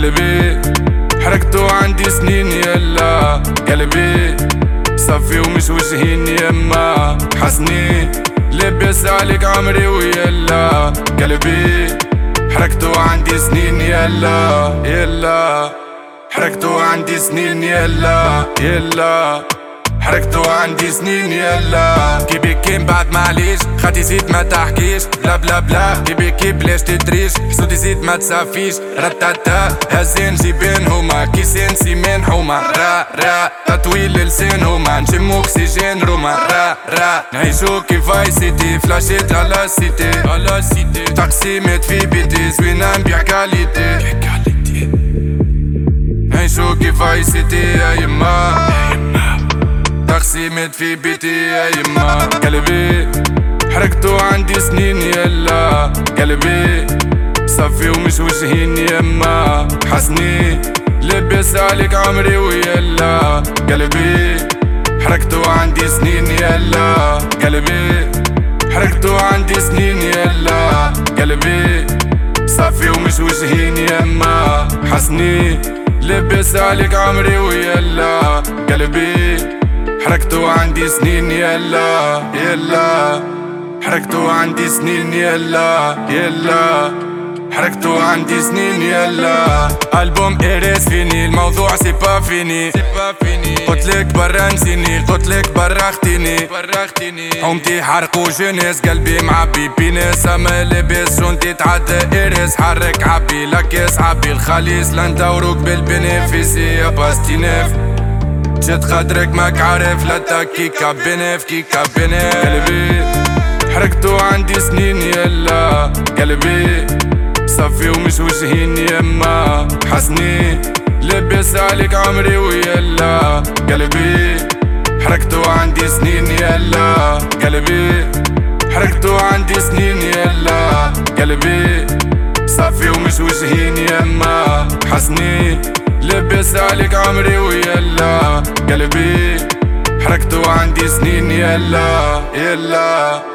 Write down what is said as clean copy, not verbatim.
قلبي حركتو عندي سنين يلا قلبي صفي ومش وجهين يما حسني لبس عليك عمري ويلا قلبي حركتو عندي سنين يلا حركتو عندي سنين يلا حركتو عندي سنين يلا كي بعد معليش خاطي زيد ما تحكيش بلا بلا بلا كي بلاش تدريش حسودي زيد ما تسافيش رتاتا هزين جيبين هما كيسين سيمين حوما را تطويل لسان هما نشم اكسجين روما را نعيشو كي فاي سيتي فلاشيت على سيتي تقسيمات في بيتي زوينة نبيع كاليتي نعيشو كي فاي سيتي يا يما تقسيمات في بيتي يا يما قلبي حركتو عندي سنين يلا قلبي صفي ومش وجهين يما حسني لبس عليك عمري ويلا قلبي حركتو عندي سنين يلا قلبي حركتو عندي سنين يلا قلبي صفي ومش وجهين يما حسني لبس عليك عمري ويلا قلبي حركتو عندي سنين يلا حركتو عندي سنين يلا حركتو عندي سنين يلا ألبوم إيريس فيني الموضوع سي با فيني قلتلك برا نسيني قلتلك برا اختيني حومتي حرقو جنس قلبي معبي بينس أما لبس شنطي تعدى إيريس حرك عبي لكيس عبي الخليس لندوروك بالبنفيسي يا باستينيف جد قدرك ماك عارف لا تاكيكا بنف قلبي حركتو عندي سنين يلا قلبي صفي ومش وجهين يما حسني لبس عليك عمري ويلا قلبي حركتو عندي سنين يلا قلبي حركتو عندي سنين يلا قلبي صفي ومش وجهين يما حسني لبس عليك عمري ويلا قلبي حركتو عندي سنين يلا